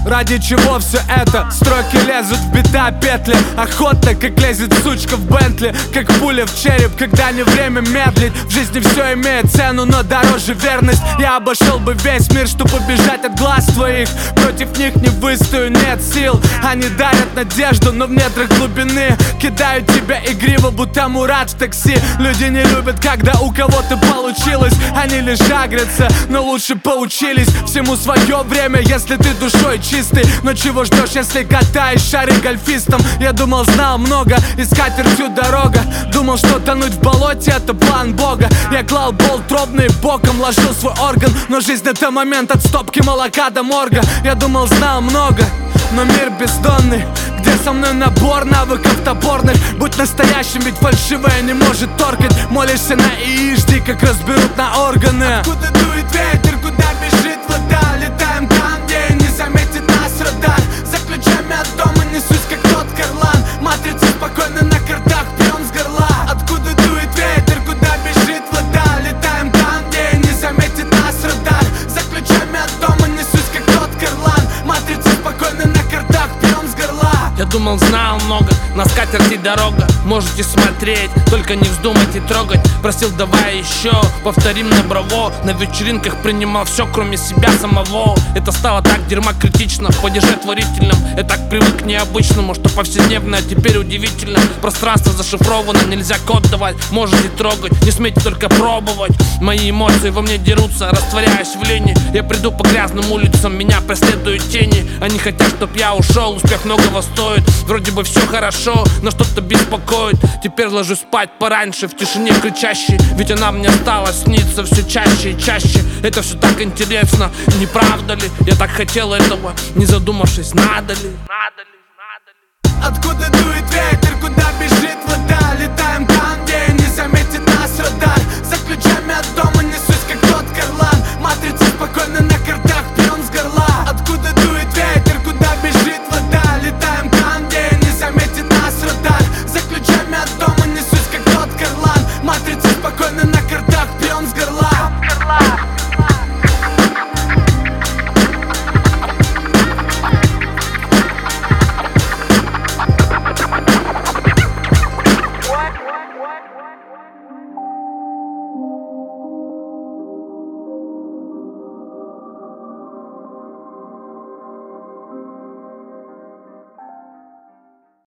ради чего все это? Строки лезут в бита петли, охота, как лезет сучка в Бентли, как пуля в череп, когда не время медлить. В жизни все имеет цену, но дороже верность. Я обошел бы весь мир, чтобы убежать от глаз твоих. Против них не выстою, нет сил. Они дарят надежду, но в недрах глубины кидают тебя игриво, будто Мурат в такси. Люди не любят, когда у кого-то получилось. Они лишь агрятся, но лучше поучились. Всему свое время, если ты душой чистый. Но чего ждешь, если катаешь шары гольфистом? Я думал, знал много, и с катертью дорога. Думал, что тонуть в болоте — это план Бога. Я клал болт ровно и боком ложил свой орган. Но жизнь — это момент от стопки молока до морга. Я думал, знал много, но мир бездонный, где со мной набор навыков топорных. Будь настоящим, ведь фальшивое не может торкать. Молишься на ИИ, жди, как разберут на органы. Откуда дует ветер, куда бежит вода? Летаем там, где не заметит нас радар. За ключами от дома несусь, как тот Карлан. Матрица спокойно на картах, пьем с горла. Откуда дует ветер, куда бежит вода? Летаем там, где не заметит нас радар. За ключами от дома несусь, как тот Карлан. Матрица спокойно на картах, пьем с горла. Я думал, знал много, на скатерти дорога. Можете смотреть, только не вздумайте трогать. Просил, давай еще, повторим на браво. На вечеринках принимал все, кроме себя самого. Это стало так дерьма критично, в падеже творительном. Я так привык к необычному, что повседневно, а теперь удивительно. Пространство зашифровано, нельзя код давать. Можете трогать, не смейте только пробовать. Мои эмоции во мне дерутся, растворяясь в лени. Я приду по грязным улицам, меня преследуют тени. Они хотят, чтоб я ушел, успех многого стоит. Вроде бы все хорошо, но что-то беспокоит. Теперь ложусь спать пораньше, в тишине кричащей. Ведь она мне стала сниться все чаще и чаще. Это все так интересно, не правда ли? Я так хотел этого, не задумавшись, надо ли?